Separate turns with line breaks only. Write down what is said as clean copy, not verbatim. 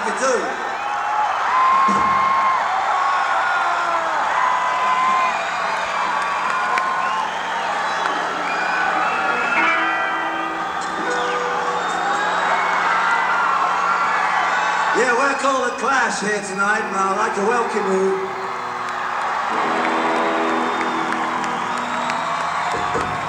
like it too. Yeah, we're called The Clash here tonight, and I'd like to welcome you